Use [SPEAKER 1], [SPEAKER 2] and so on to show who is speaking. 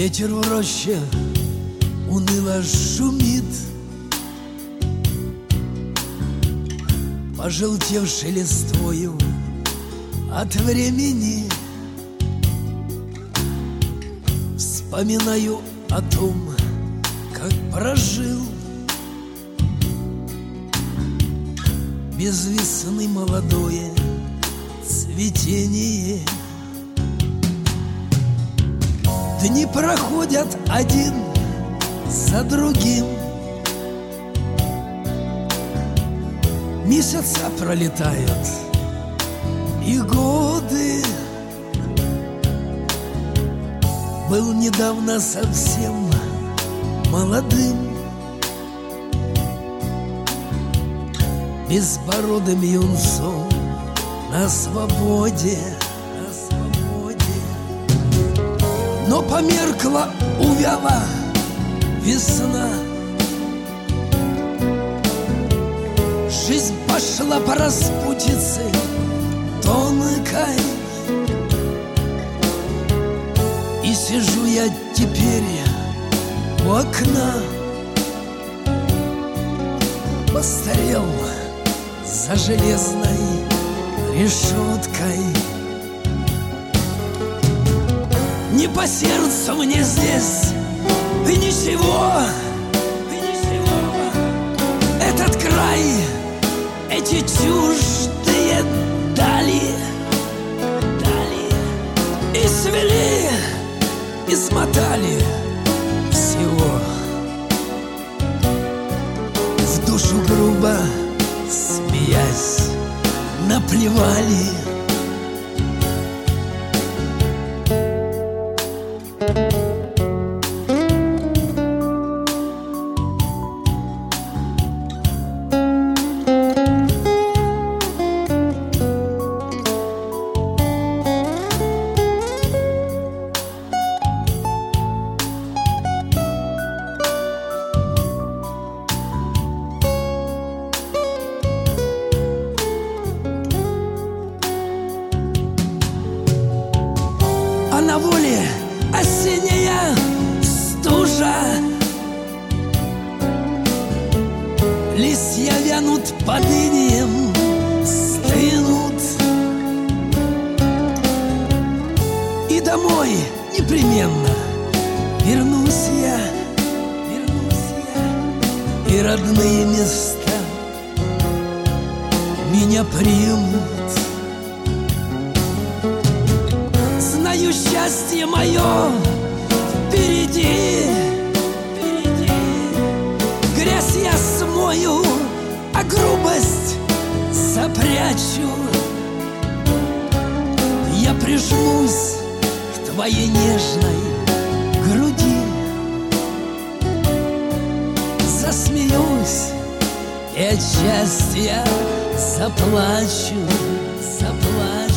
[SPEAKER 1] Ветер в роще уныло шумит, пожелтевшей листвою от времени. Вспоминаю о том, как прожил без весны молодое цветение. Дни проходят один за другим, месяца пролетают и годы. Был недавно совсем молодым, безбородым юнцом на свободе. Но померкла, увяла весна, жизнь пошла по распутице тонкой. И сижу я теперь у окна, постарел за железной решеткой. Не по сердцу мне здесь и ничего, этот край, эти чуждые дали, и свели, и смотали всего. В душу грубо, смеясь, наплевали. А на воле осенняя стужа, листья вянут под инеем, стынут. И домой непременно вернусь я, и родные места меня примут. Знаю, счастье мое впереди, грязь я смою, а грубость запрячу. Я прижмусь к твоей нежной груди, засмеюсь и от счастья заплачу.